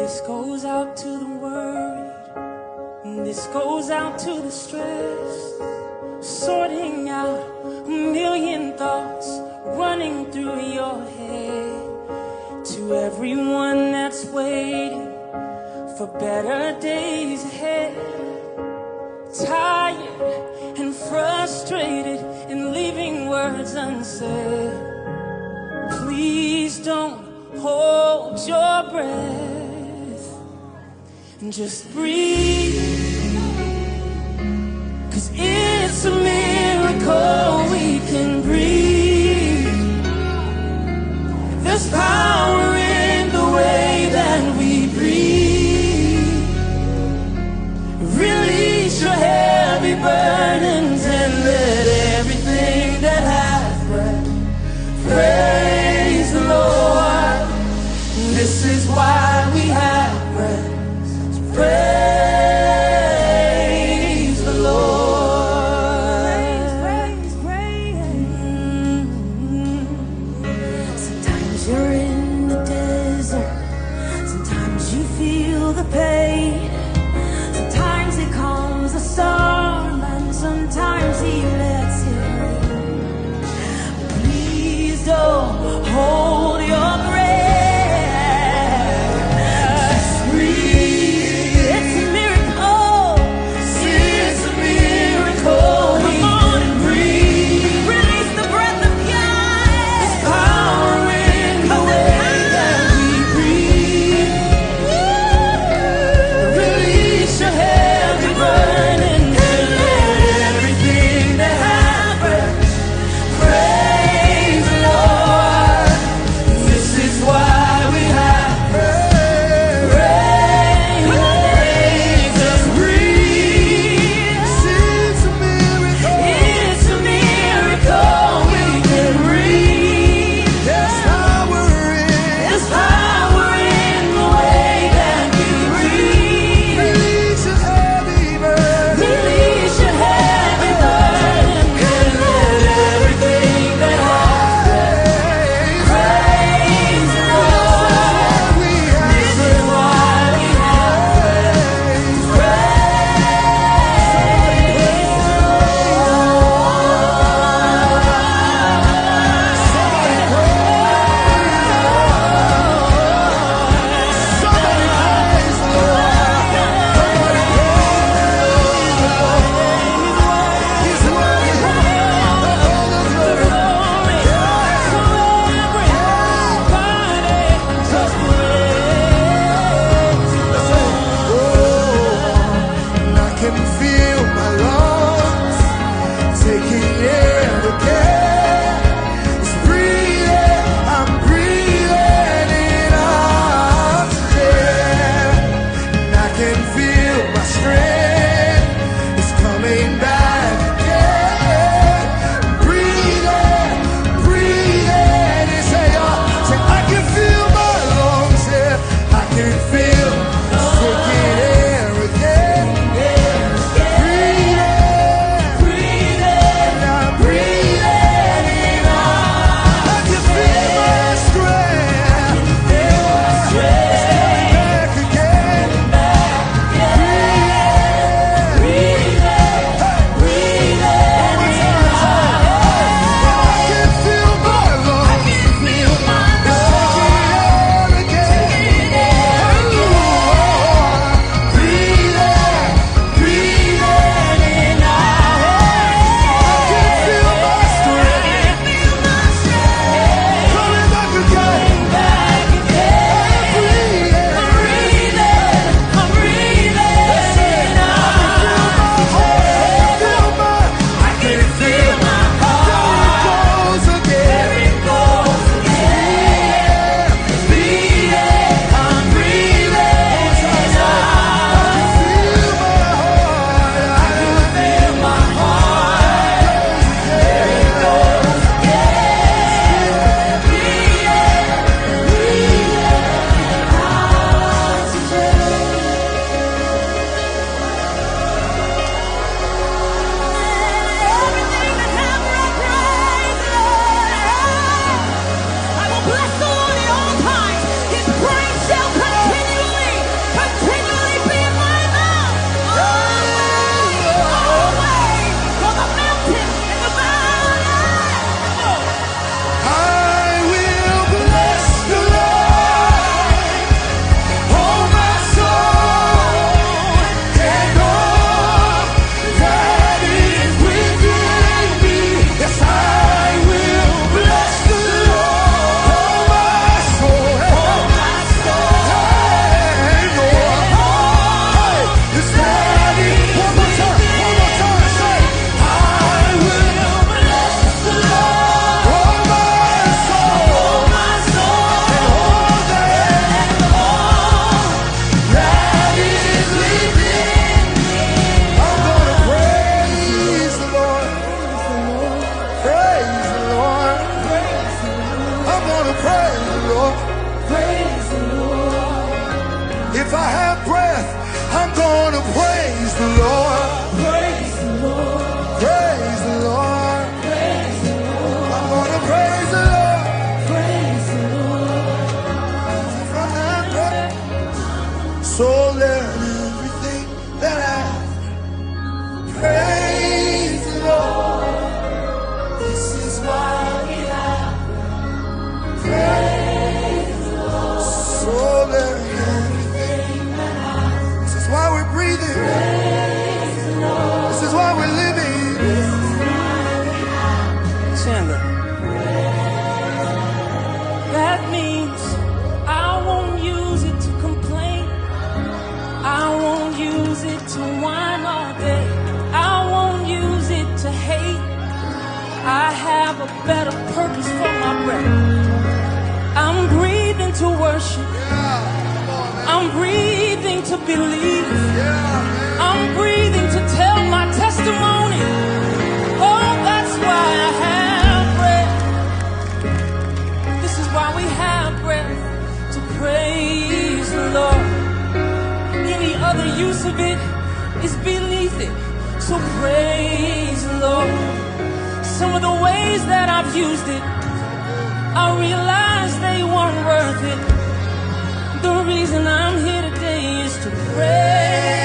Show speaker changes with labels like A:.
A: This goes out to the worried, and this goes out to the stressed, sorting out a million thoughts running through your head. To everyone that's waiting for better days ahead, tired and frustrated and leaving words unsaid, please don't hold your breath and just breathe, 'cause it's a miracle we can breathe. There's power in the way that we breathe. Release your heavy burdens and let everything that has breath praise the Lord. This is why we have breath. So praise the Lord. Praise, praise. Sometimes you're in the desert. Sometimes you feel the pain. Sometimes it comes a storm, and sometimes he lets it rain. Please don't hold your breath. Just breathe. It's a miracle. It's a miracle. Come on and breathe. Release the breath of God. There's power in the way that we breathe. Release your heavy burden and let everything that has breath praise the Lord. This is why we have praise. Just breathe. It's a miracle. It's a miracle we can breathe. There's power in the way that we breathe. Release your heavy burden. Release your heavy burden and let everything that has breath praise the Lord. This is why we have praise.
B: And I can feel my lungs taking air again. It's breathing, I'm breathing in oxygen. And I can feel my strength is coming back again. Breathing, breathing. And say, say, I can feel my lungs, yeah. I can feel it's taking air again. Breathing, I'm breathing in I can feel my strength. It's coming back again. breathing.
A: Praise the Lord.
B: This is why we're living.
A: Chandler. That means I won't use it to complain. I won't use it to whine all day. I won't use it to hate. I have a better purpose for my breath. I'm breathing to worship. I'm breathing to believe. I'm breathing to tell my testimony. Oh, that's why I have breath. This is why we have breath, to praise the Lord. Any other use of it is beneath it. So praise the Lord. Some of the ways that I've used it, I realized they weren't worth it. The reason I'm here today is to praise